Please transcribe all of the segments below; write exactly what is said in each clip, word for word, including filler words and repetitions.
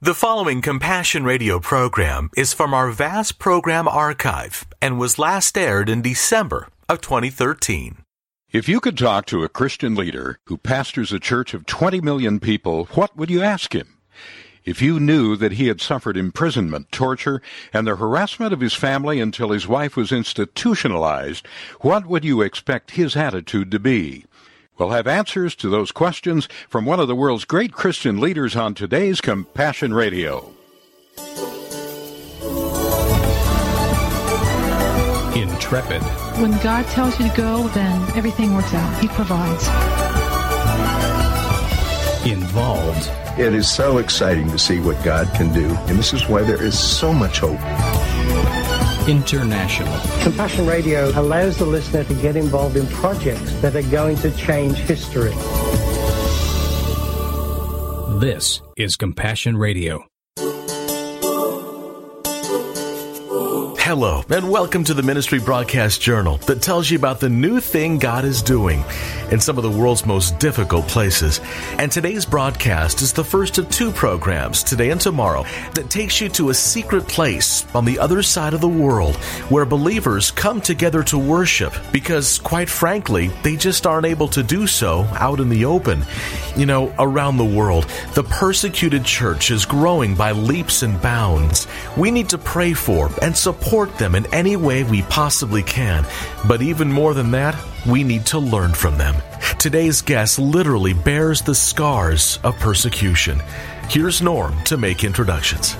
The following Compassion Radio program is from our vast program archive and was last aired in December of twenty thirteen. If you could talk to a Christian leader who pastors a church of twenty million people, what would you ask him? If you knew that he had suffered imprisonment, torture, and the harassment of his family until his wife was institutionalized, what would you expect his attitude to be? We'll have answers to those questions from one of the world's great Christian leaders on today's Compassion Radio. Intrepid. When God tells you to go, then everything works out. He provides. Involved. It is so exciting to see what God can do, and this is why there is so much hope. International. Compassion Radio allows the listener to get involved in projects that are going to change history. This is Compassion Radio. Hello, and welcome to the Ministry Broadcast Journal that tells you about the new thing God is doing in some of the world's most difficult places. And today's broadcast is the first of two programs, today and tomorrow, that takes you to a secret place on the other side of the world where believers come together to worship because, quite frankly, they just aren't able to do so out in the open. You know, around the world, the persecuted church is growing by leaps and bounds. We need to pray for and support them in any way we possibly can. But even more than that, we need to learn from them. Today's guest literally bears the scars of persecution. Here's Norm to make introductions.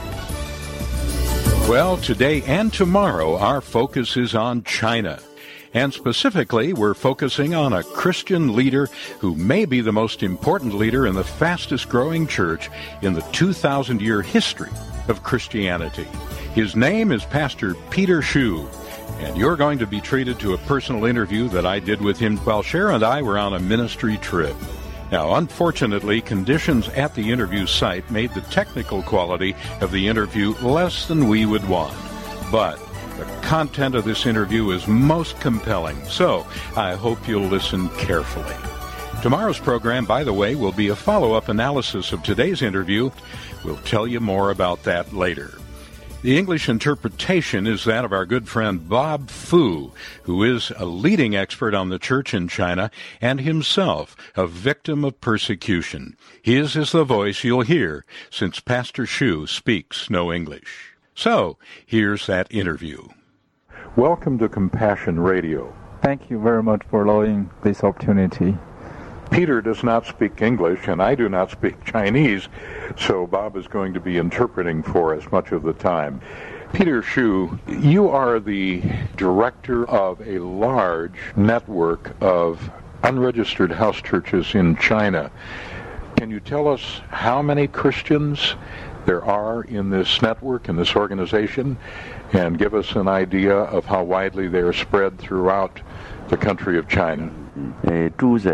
Well, today and tomorrow, our focus is on China. And specifically, we're focusing on a Christian leader who may be the most important leader in the fastest growing church in the two thousand year history of Christianity. His name is Pastor Peter Hsu, and you're going to be treated to a personal interview that I did with him while Cher and I were on a ministry trip. Now, unfortunately, conditions at the interview site made the technical quality of the interview less than we would want. But the content of this interview is most compelling, so I hope you'll listen carefully. Tomorrow's program, by the way, will be a follow-up analysis of today's interview. We'll tell you more about that later. The English interpretation is that of our good friend Bob Fu, who is a leading expert on the church in China and himself a victim of persecution. His is the voice you'll hear since Pastor Hsu speaks no English. So, here's that interview. Welcome to Compassion Radio. Thank you very much for allowing this opportunity. Peter does not speak English, and I do not speak Chinese, so Bob is going to be interpreting for us much of the time. Peter Hsu, you are the director of a large network of unregistered house churches in China. Can you tell us how many Christians there are in this network, in this organization, and give us an idea of how widely they are spread throughout the country of China? The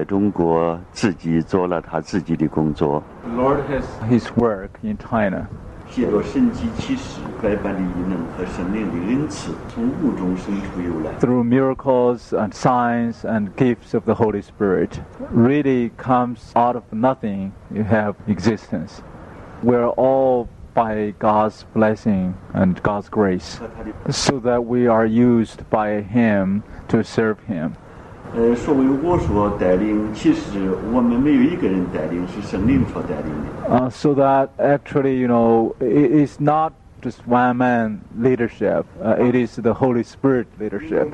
Lord has His work in China. Through miracles and signs and gifts of the Holy Spirit, really comes out of nothing, you have existence. We're all by God's blessing and God's grace, so that we are used by Him to serve Him. Uh, so that actually, you know, it is not just one man leadership, uh, it is the Holy Spirit leadership.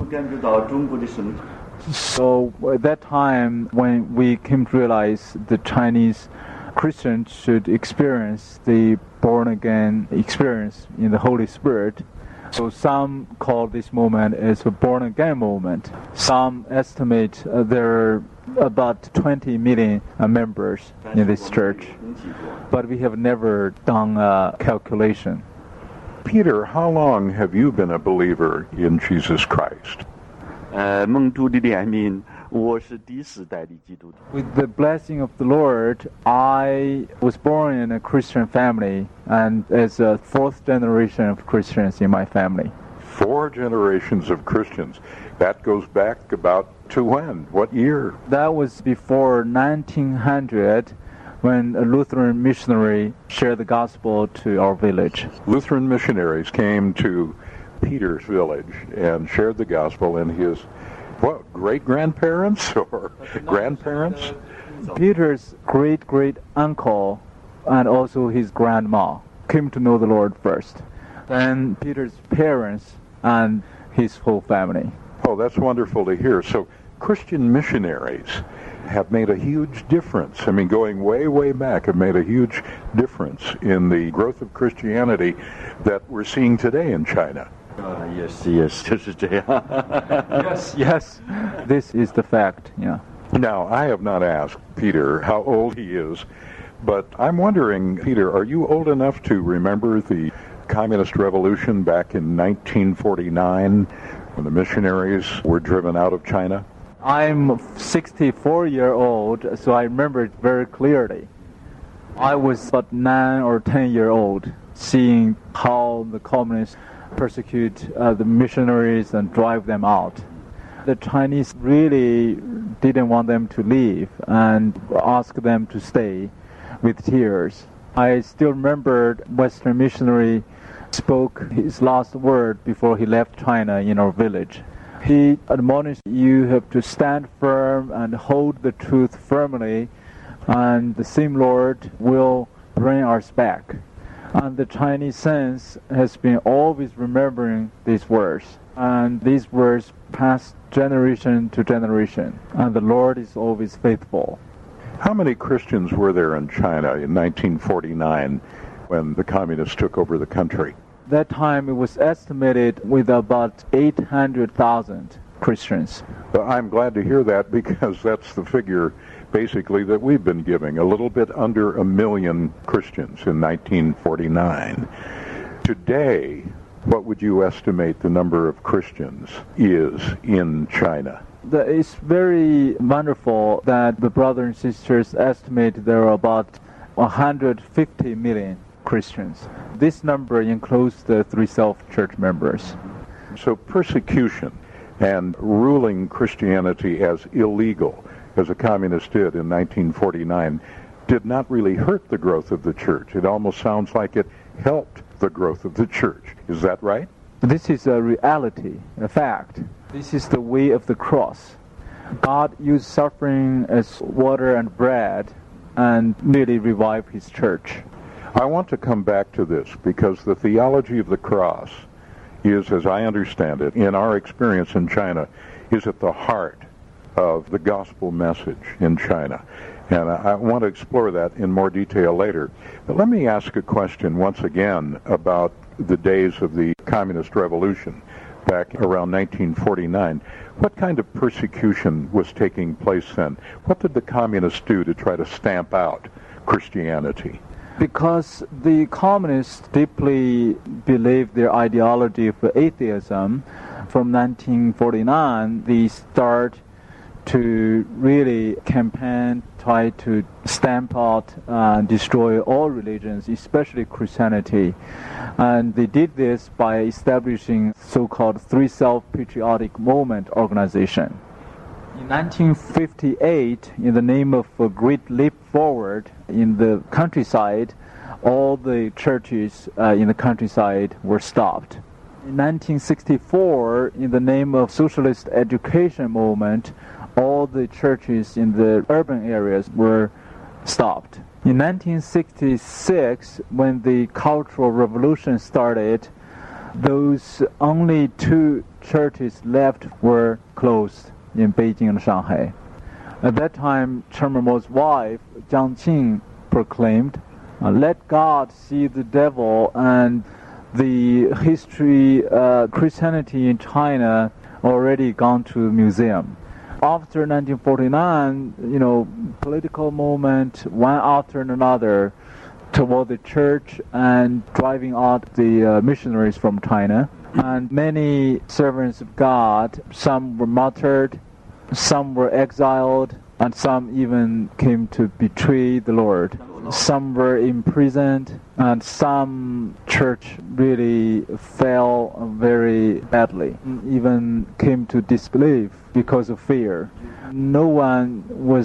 So at that time, when we came to realize the Chinese Christians should experience the born-again experience in the Holy Spirit. So some call this moment as a born-again moment. Some estimate uh, there are about twenty million uh, members in this church, but we have never done a calculation. Peter, how long have you been a believer in Jesus Christ? Uh, With the blessing of the Lord, I was born in a Christian family and as a fourth generation of Christians in my family. Four generations of Christians. That goes back about to when? What year? That was before nineteen hundred. when a Lutheran missionary shared the gospel to our village. Lutheran missionaries came to Peter's village and shared the gospel, and his, what, great-grandparents or grandparents? Peter's great-great-uncle and also his grandma came to know the Lord first. Then Peter's parents and his whole family. Oh, that's wonderful to hear. So Christian missionaries have made a huge difference. I mean, going way, way back, have made a huge difference in the growth of Christianity that we're seeing today in China. Uh, yes, yes, yes, yes. This is the fact, yeah. Now, I have not asked Peter how old he is, but I'm wondering, Peter, are you old enough to remember the Communist Revolution back in nineteen forty-nine when the missionaries were driven out of China? I'm sixty-four year old, so I remember it very clearly. I was about nine or ten year old, seeing how the communists persecute uh, the missionaries and drive them out. The Chinese really didn't want them to leave and asked them to stay with tears. I still remember Western missionary spoke his last word before he left China in our village. He admonished you have to stand firm and hold the truth firmly, and the same Lord will bring us back. And the Chinese sense has been always remembering these words. And these words pass generation to generation. And the Lord is always faithful. How many Christians were there in China in nineteen forty-nine when the communists took over the country? That time it was estimated with about eight hundred thousand Christians. Well, I'm glad to hear that, because that's the figure basically that we've been giving, a little bit under a million Christians in nineteen forty-nine. Today, what would you estimate the number of Christians is in China? It's very wonderful that the brothers and sisters estimate there are about one hundred fifty million Christians. This number includes the three self-church members. So persecution and ruling Christianity as illegal, as the communists did in nineteen forty-nine, did not really hurt the growth of the church. It almost sounds like it helped the growth of the church. Is that right? This is a reality, a fact. This is the way of the cross. God used suffering as water and bread and really revived his church. I want to come back to this because the theology of the cross is, as I understand it, in our experience in China, is at the heart of the gospel message in China. And I want to explore that in more detail later. But let me ask a question once again about the days of the Communist Revolution back around nineteen forty-nine. What kind of persecution was taking place then? What did the communists do to try to stamp out Christianity? Because the communists deeply believed their ideology of atheism, from nineteen forty-nine, they start to really campaign, try to stamp out and destroy all religions, especially Christianity. And they did this by establishing so-called Three Self-Patriotic Movement organization. In nineteen fifty-eight, in the name of a great leap forward in the countryside, all the churches uh, in the countryside were stopped. In nineteen sixty-four, in the name of socialist education movement, all the churches in the urban areas were stopped. In nineteen sixty-six, when the Cultural Revolution started, those only two churches left were closed in Beijing and Shanghai. At that time, Chairman Mao's wife, Jiang Qing, proclaimed, "Let God see the devil," and the history, uh, Christianity in China already gone to the museum. After nineteen forty-nine, you know, political movement, one after another, toward the church and driving out the uh, missionaries from China. And many servants of God, some were martyred, some were exiled, and some even came to betray the Lord. Some were imprisoned, and some church really fell very badly, even came to disbelief because of fear. No one was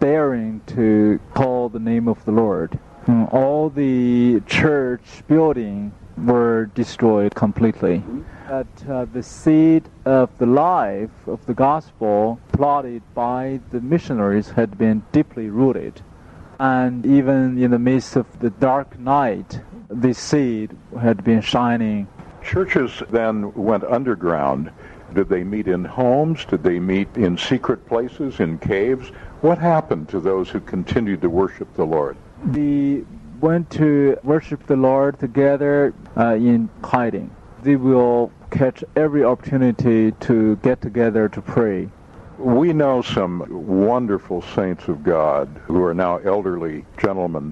daring to call the name of the Lord. And all the church buildings were destroyed completely. That uh, the seed of the life of the gospel plotted by the missionaries had been deeply rooted. And even in the midst of the dark night, the seed had been shining. Churches then went underground. Did they meet in homes? Did they meet in secret places, in caves? What happened to those who continued to worship the Lord? They went to worship the Lord together uh, in hiding. They will catch every opportunity to get together to pray. We know some wonderful saints of God who are now elderly gentlemen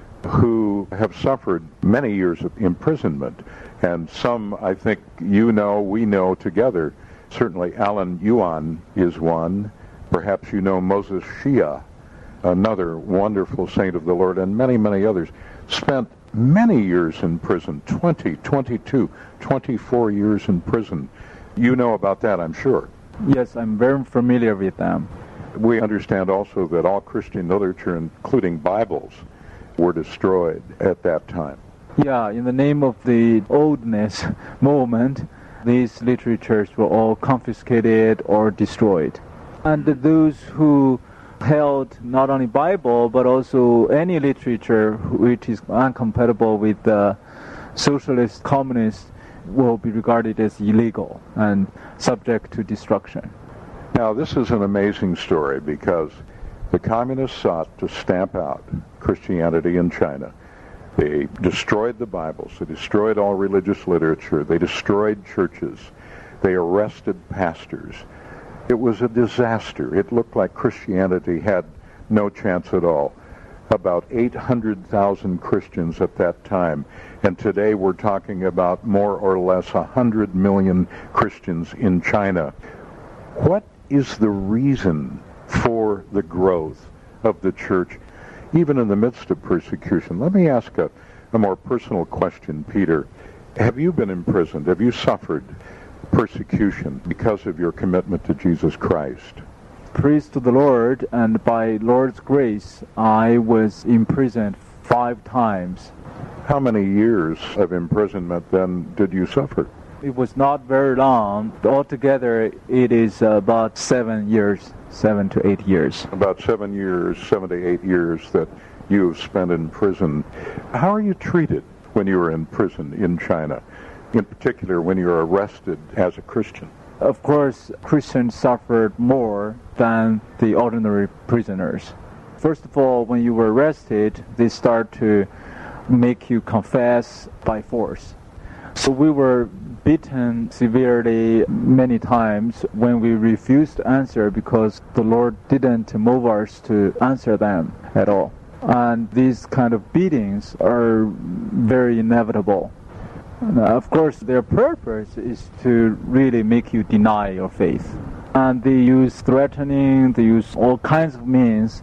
who have suffered many years of imprisonment. And some, I think, you know, we know together. Certainly Alan Yuan is one. Perhaps you know Moses Shia, another wonderful saint of the Lord, and many, many others. Spent many years in prison, twenty, twenty-two, twenty-four years in prison. You know about that, I'm sure. Yes, I'm very familiar with them. We understand also that all Christian literature, including Bibles, were destroyed at that time. Yeah, in the name of the oldness movement, these literatures were all confiscated or destroyed. And those who held not only Bible, but also any literature which is incompatible with the socialist, communist, will be regarded as illegal and subject to destruction. Now, this is an amazing story because the communists sought to stamp out Christianity in China. They destroyed the Bibles. They destroyed all religious literature. They destroyed churches. They arrested pastors. It was a disaster. It looked like Christianity had no chance at all. About eight hundred thousand Christians at that time. And today we're talking about more or less one hundred million Christians in China. What is the reason for the growth of the church, even in the midst of persecution? Let me ask a, a more personal question, Peter. Have you been imprisoned? Have you suffered persecution because of your commitment to Jesus Christ? Praise to the Lord, and by Lord's grace, I was imprisoned five times. How many years of imprisonment then did you suffer? It was not very long. Altogether, it is about seven years, seven to eight years. About seven years, seven to eight years that you have spent in prison. How are you treated when you are in prison in China? In particular, when you're arrested as a Christian? Of course, Christians suffered more than the ordinary prisoners. First of all, when you were arrested, they start to make you confess by force. So we were beaten severely many times when we refused to answer because the Lord didn't move us to answer them at all. And these kind of beatings are very inevitable. Now, of course, their purpose is to really make you deny your faith. And they use threatening, they use all kinds of means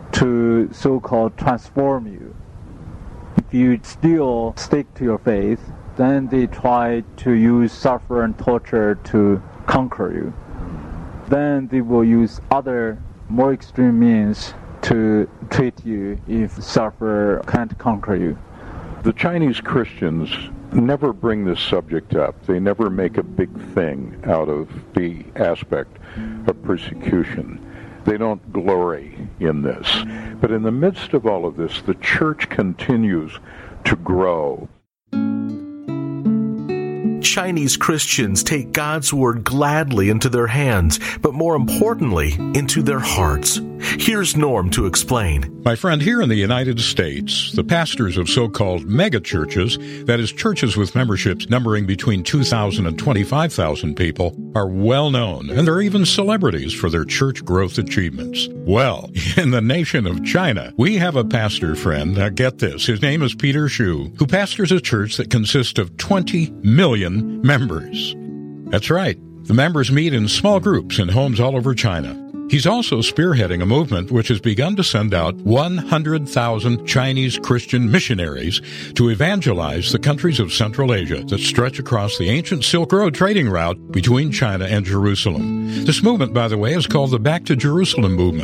to so-called transform you. If you still stick to your faith, then they try to use suffer and torture to conquer you. Then they will use other more extreme means to treat you if suffer can't conquer you. The Chinese Christians never bring this subject up. They never make a big thing out of the aspect of persecution. They don't glory in this. But in the midst of all of this, the church continues to grow. Chinese Christians take God's Word gladly into their hands, but more importantly, into their hearts. Here's Norm to explain. My friend, here in the United States, the pastors of so-called megachurches, that is, churches with memberships numbering between two thousand and twenty-five thousand people, are well known, and they're even celebrities for their church growth achievements. Well, in the nation of China, we have a pastor friend, now get this, his name is Peter Xu, who pastors a church that consists of twenty million members. That's right. The members meet in small groups in homes all over China. He's also spearheading a movement which has begun to send out one hundred thousand Chinese Christian missionaries to evangelize the countries of Central Asia that stretch across the ancient Silk Road trading route between China and Jerusalem. This movement, by the way, is called the Back to Jerusalem movement.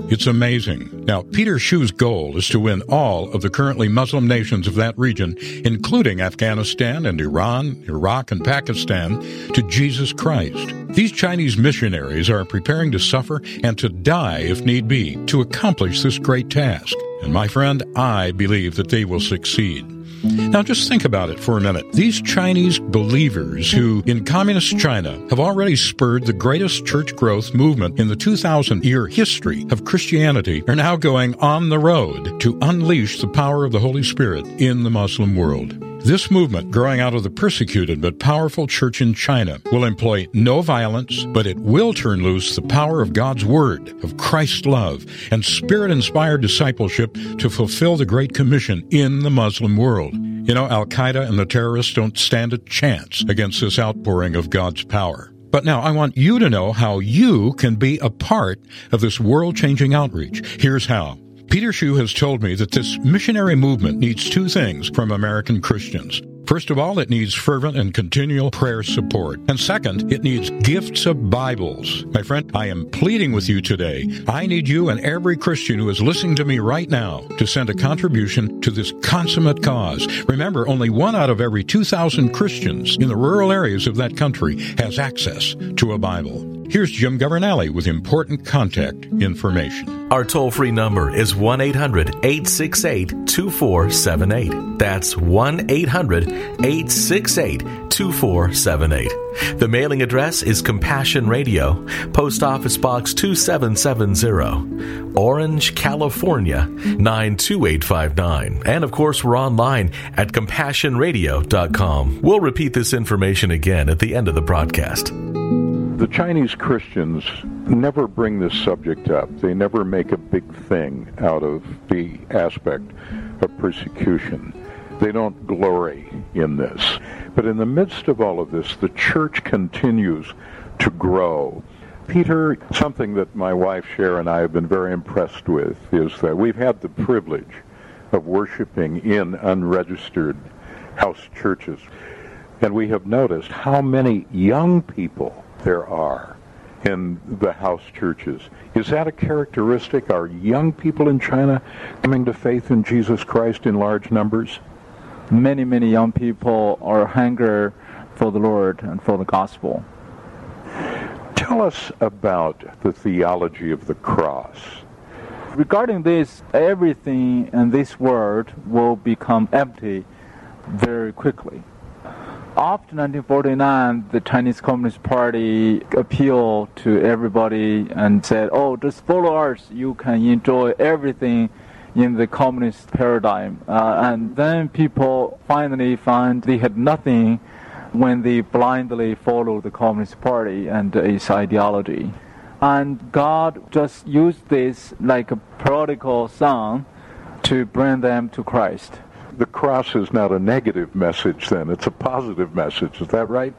It's amazing. Now, Peter Shu's goal is to win all of the currently Muslim nations of that region, including Afghanistan and Iran, Iraq, and Pakistan, to Jesus Christ. These Chinese missionaries are preparing to suffer and to die if need be to accomplish this great task. And my friend, I believe that they will succeed. Now just think about it for a minute. These Chinese believers who, in communist China, have already spurred the greatest church growth movement in the two thousand year history of Christianity are now going on the road to unleash the power of the Holy Spirit in the Muslim world. This movement, growing out of the persecuted but powerful church in China, will employ no violence, but it will turn loose the power of God's Word, of Christ's love, and Spirit-inspired discipleship to fulfill the Great Commission in the Muslim world. You know, Al-Qaeda and the terrorists don't stand a chance against this outpouring of God's power. But now I want you to know how you can be a part of this world-changing outreach. Here's how. Peter Shu has told me that this missionary movement needs two things from American Christians. First of all, it needs fervent and continual prayer support. And second, it needs gifts of Bibles. My friend, I am pleading with you today. I need you and every Christian who is listening to me right now to send a contribution to this consummate cause. Remember, only one out of every two thousand Christians in the rural areas of that country has access to a Bible. Here's Jim Governale with important contact information. Our toll-free number is one eight hundred eight six eight two four seven eight. That's one eight hundred eight six eight two four seven eight. The mailing address is Compassion Radio, Post Office Box two seven seven zero, Orange, California nine two eight five nine. And of course, we're online at compassion radio dot com. We'll repeat this information again at the end of the broadcast. The Chinese Christians never bring this subject up. They never make a big thing out of the aspect of persecution. They don't glory in this. But in the midst of all of this, the church continues to grow. Peter, something that my wife Cher and I have been very impressed with is that we've had the privilege of worshiping in unregistered house churches. And we have noticed how many young people there are in the house churches. Is that a characteristic? Are young people in China coming to faith in Jesus Christ in large numbers? Many, many young people are hunger for the Lord and for the gospel. Tell us about the theology of the cross. Regarding this, everything in this world will become empty very quickly. After nineteen forty-nine, the Chinese Communist Party appealed to everybody and said, oh, just follow us, you can enjoy everything in the communist paradigm. Uh, and then people finally found they had nothing when they blindly followed the Communist Party and its ideology. And God just used this like a prodigal son to bring them to Christ. The cross is not a negative message then, it's a positive message, is that right?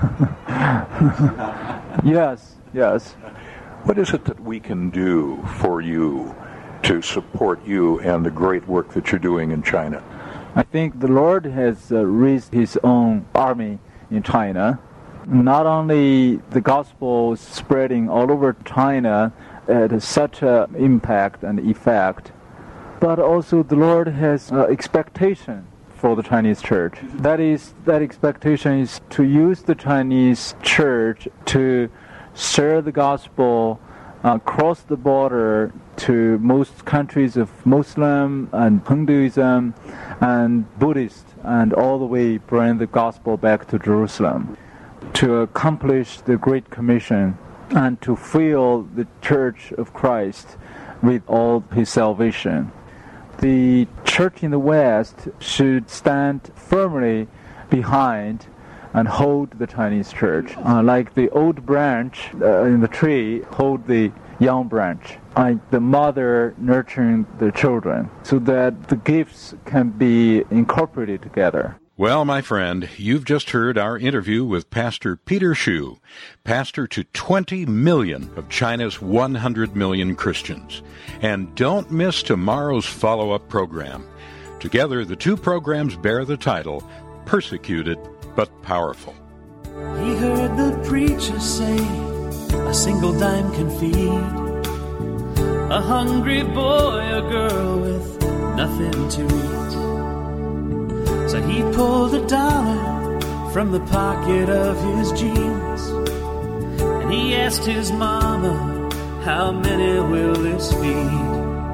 Yes, yes. What is it that we can do for you to support you and the great work that you're doing in China? I think the Lord has uh, raised His own army in China. Not only the gospel spreading all over China at such an impact and effect, but also the Lord has uh, expectation for the Chinese church. That is, that expectation is to use the Chinese church to share the gospel uh, across the border to most countries of Muslim and Hinduism and Buddhist, and all the way bring the gospel back to Jerusalem, to accomplish the Great Commission and to fill the Church of Christ with all His salvation. The church in the West should stand firmly behind and hold the Chinese church, uh, like the old branch uh, in the tree hold the young branch, like the mother nurturing the children, so that the gifts can be incorporated together. Well, my friend, you've just heard our interview with Pastor Peter Shu, pastor to twenty million of China's one hundred million Christians. And don't miss tomorrow's follow-up program. Together, the two programs bear the title, Persecuted but Powerful. He heard the preacher say, a single dime can feed a hungry boy or girl with nothing to eat. So he pulled a dollar from the pocket of his jeans, and he asked his mama, how many will this feed?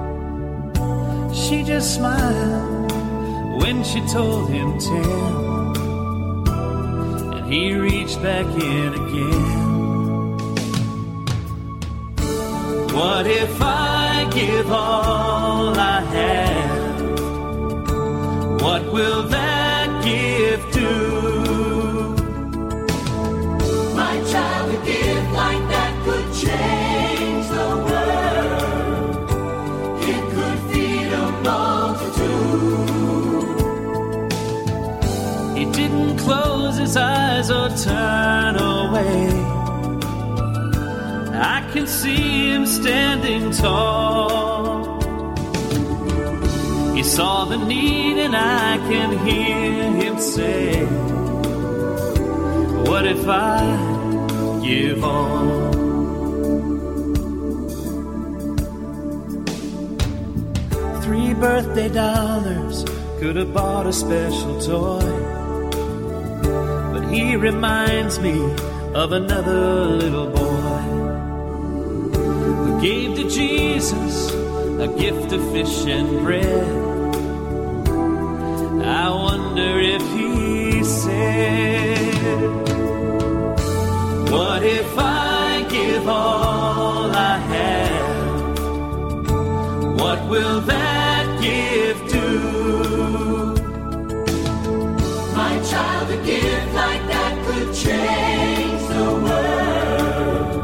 She just smiled when she told him ten, and he reached back in again. What if I give all I have? What will that gift do? My child, a gift like that could change the world. It could feed a multitude. He didn't close his eyes or turn away. I can see him standing tall. He saw the need and I can hear him say, what if I give all? Three birthday dollars could have bought a special toy, but he reminds me of another little boy gave to Jesus a gift of fish and bread. I wonder if he said, what if I give all I have? What will that gift do? My child, a gift like that could change the world.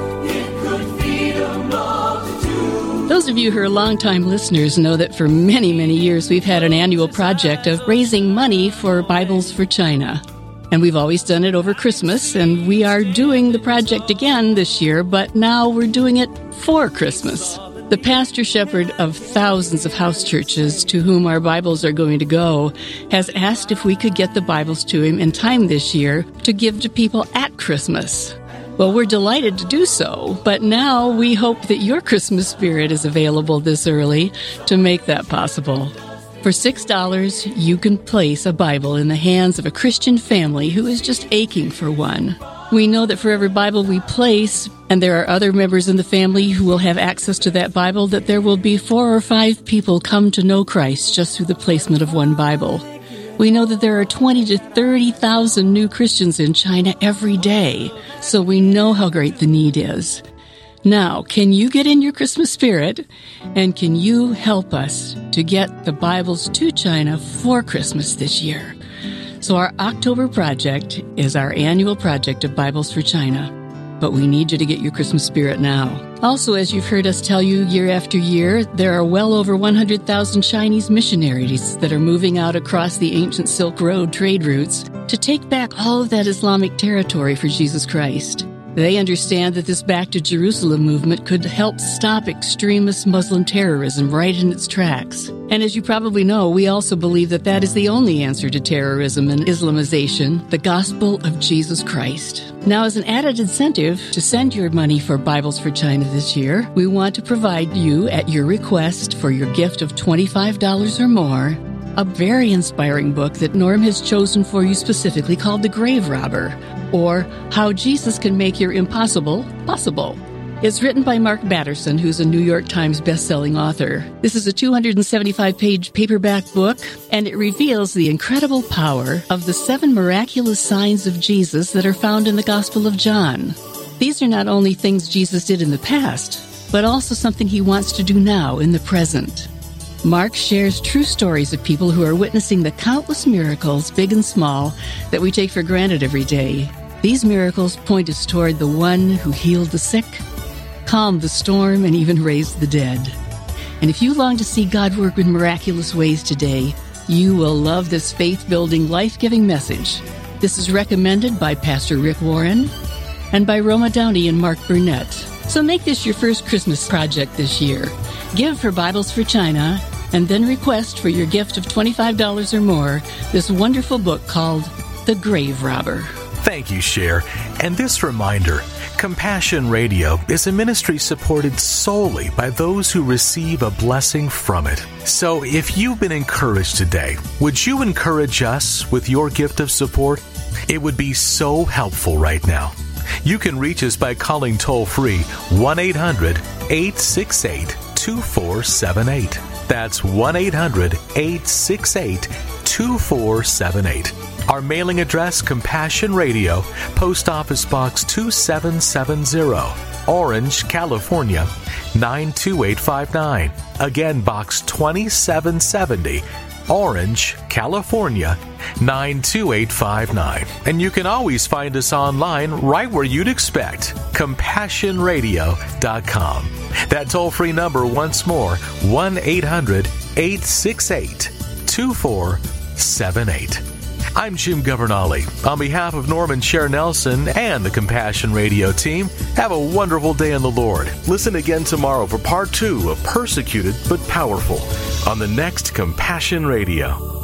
It could feed a multitude. Those of you who are longtime listeners know that for many, many years we've had an annual project of raising money for Bibles for China. And we've always done it over Christmas, and we are doing the project again this year, but now we're doing it for Christmas. The pastor shepherd of thousands of house churches to whom our Bibles are going to go has asked if we could get the Bibles to him in time this year to give to people at Christmas. Well, we're delighted to do so, but now we hope that your Christmas spirit is available this early to make that possible. For six dollars, you can place a Bible in the hands of a Christian family who is just aching for one. We know that for every Bible we place, and there are other members in the family who will have access to that Bible, that there will be four or five people come to know Christ just through the placement of one Bible. We know that there are twenty to thirty thousand new Christians in China every day, so we know how great the need is. Now, can you get in your Christmas spirit, and can you help us to get the Bibles to China for Christmas this year? So our October project is our annual project of Bibles for China, but we need you to get your Christmas spirit now. Also, as you've heard us tell you year after year, there are well over one hundred thousand Chinese missionaries that are moving out across the ancient Silk Road trade routes to take back all of that Islamic territory for Jesus Christ. They understand that this Back to Jerusalem movement could help stop extremist Muslim terrorism right in its tracks. And as you probably know, we also believe that that is the only answer to terrorism and Islamization, the gospel of Jesus Christ. Now, as an added incentive to send your money for Bibles for China this year, we want to provide you, at your request, for your gift of twenty-five dollars or more, a very inspiring book that Norm has chosen for you specifically called The Grave Robber, or How Jesus Can Make Your Impossible Possible. It's written by Mark Batterson, who's a New York Times best-selling author. This is a two hundred seventy-five page paperback book, and it reveals the incredible power of the seven miraculous signs of Jesus that are found in the Gospel of John. These are not only things Jesus did in the past, but also something he wants to do now in the present. Mark shares true stories of people who are witnessing the countless miracles, big and small, that we take for granted every day. These miracles point us toward the one who healed the sick, calmed the storm, and even raised the dead. And if you long to see God work in miraculous ways today, you will love this faith-building, life-giving message. This is recommended by Pastor Rick Warren and by Roma Downey and Mark Burnett. So make this your first Christmas project this year. Give for Bibles for China, and then request for your gift of twenty-five dollars or more this wonderful book called The Grave Robber. Thank you, Cher. And this reminder, Compassion Radio is a ministry supported solely by those who receive a blessing from it. So if you've been encouraged today, would you encourage us with your gift of support? It would be so helpful right now. You can reach us by calling toll-free one eight hundred eight six eight two four seven eight. That's one eight hundred eight six eight two four seven eight. Our mailing address, Compassion Radio, Post Office Box two seven seven zero, Orange, California, nine two eight five nine. Again, Box twenty-seven seventy, Orange, California, nine two eight five nine. And you can always find us online right where you'd expect, compassion radio dot com. That toll-free number once more, one eight hundred eight six eight two four seven eight. I'm Jim Governale. On behalf of Norman Cher Nelson and the Compassion Radio team, have a wonderful day in the Lord. Listen again tomorrow for part two of Persecuted but Powerful on the next Compassion Radio.